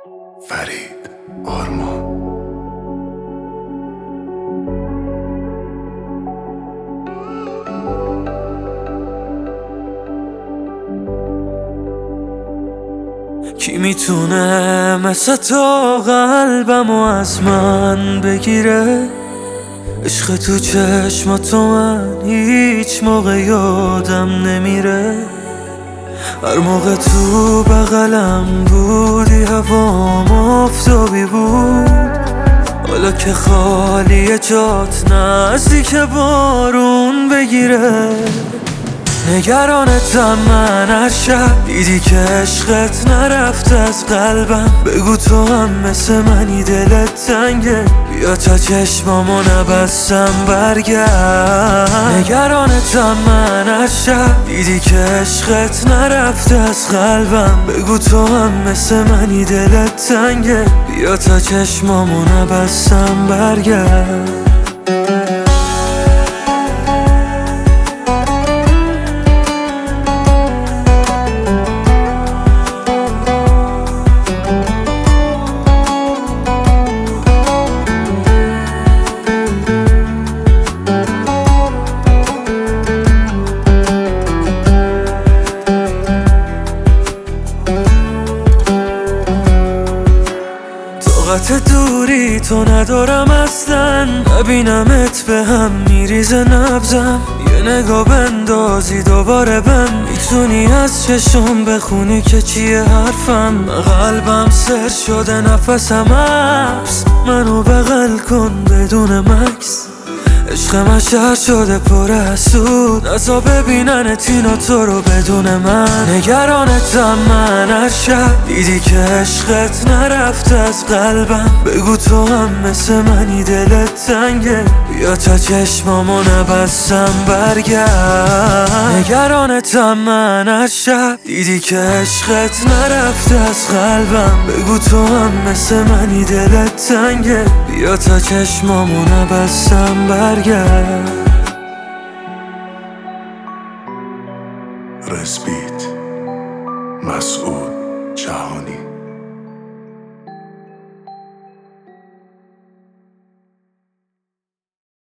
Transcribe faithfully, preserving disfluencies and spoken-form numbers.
فرید آرمان. کی میتونه مثل تو قلبمو از من بگیره؟ عشق تو چشماتو من هیچ موقع یادم نمیره. هر موقع تو بغلم بودی هوام آفتابی بود، حالا که خالی جات نزدیک بارون بگیره. نگرانتم من هر شب، دیدی که عشقت نرفته از قلبم. بگو تو هم مثل منی دلت تنگه، بیا تا چشمامو نبستم برگرد. نگرانتم من هر شب، دیدی که عشقت نرفته از قلبم. بگو تو هم مثل منی دلت تنگه، بیا تا چشمامو نبستم برگرد. طاقت دوری تو ندارم اصلا، نبینمت به هم میریزه نبزم. یه نگاه بندازی دوباره بهم، میتونی از چشم بخونی که چیه حرفم. قلبم سر شده نفسم حبس، منو بغل کن بدون مکس. عشق من شهر شده پر حسود، نزا ببیننت اینا تو رو بدون من. نگرانتم من هر شب، دیدی که عشقت نرفته از قلبم. بگو تو هم مثل منی دلت تنگه، بیا تا چشمامو نبستم برگرد. نگرانتم من هر شب، دیدی که عشقت نرفته از قلبم. بگو تو هم مثل منی دلت تنگه، بیا تا چشمامو نبستم برگرد. رسبیت مسعود جهانی.